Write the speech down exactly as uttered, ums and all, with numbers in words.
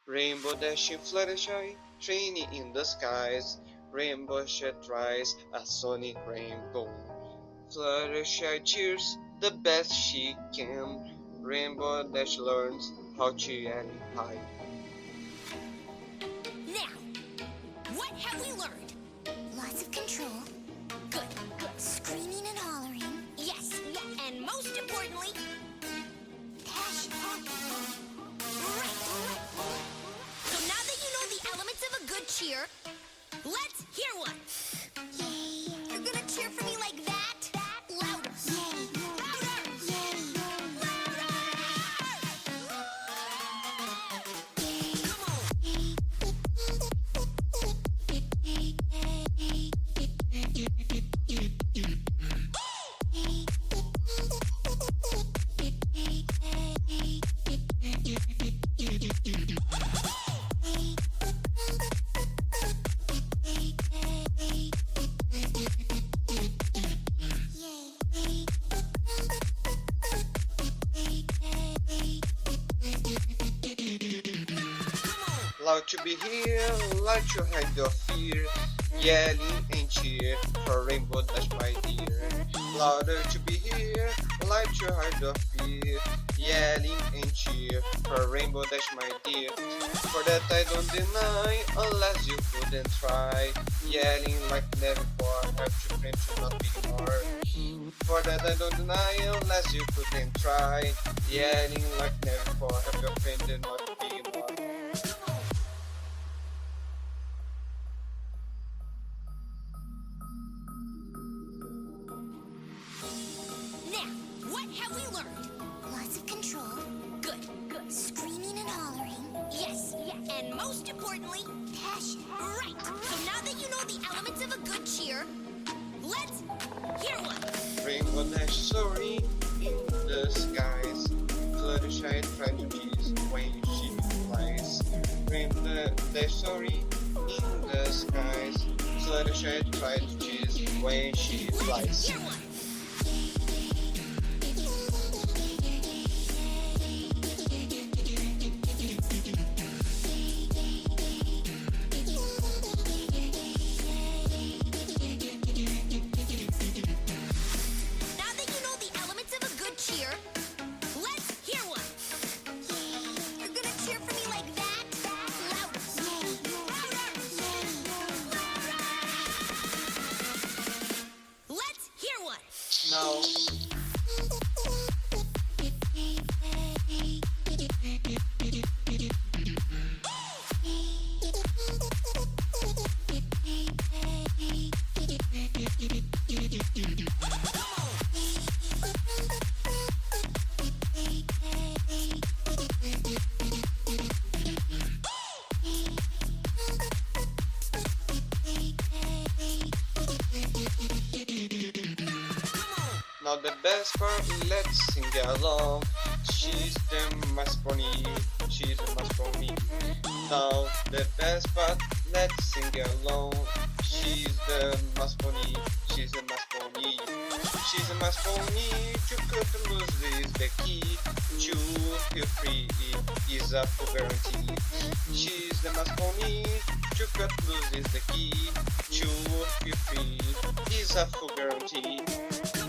Rainbow dashing Fluttershy, training in the skies. Rainbow shed tries a sonic rainbow. Fluttershy cheers the best she can. Rainbow Dash learns how to yell high. Now, what have we learned? Lots of control. Good, good. Screaming and hollering. Yes, yes. And most importantly, Passion. right. So now that you know the elements of a good cheer, let's hear one. Yay. You're gonna cheer for me like that? Louder. Yay. Louder. Yay. Louder. Come on. Loud to be here, loud to hide your fear. Yelling and cheer for Rainbow Dash, my dear. Louder to be here, loud to hide your fear. Yelling and cheer for Rainbow Dash, my dear. For that I don't deny, unless you couldn't try. Yelling like never before, have to friend to not be ignored. For that I don't deny, unless you couldn't try. Yelling like never before, have your friend to not be ignored. Now, what have we learned? Lots of control. Good, good. Screaming and hollering. Yes, yes. And most importantly, Passion. right. So now that you know the elements of a good cheer, let's hear one. Rainbow Dash soaring in the skies. Fluttershy trying to tease when she flies. Rainbow Dash soaring in the skies. Fluttershy trying to tease when she flies. Hear one. Now that you know the elements of a good cheer, let's hear one. You're gonna cheer for me like that? Louder. Louder. Let's hear one. Now, now the best part, let's sing along. She's the mask pony, she's the mask pony. Now the best part, let's sing along. She's the mask pony, she's the mask pony. She's a mask pony, to cut and lose is the key. To feel free is a full guarantee. She's the mask pony, to cut loose is the key. To feel free is a full guarantee.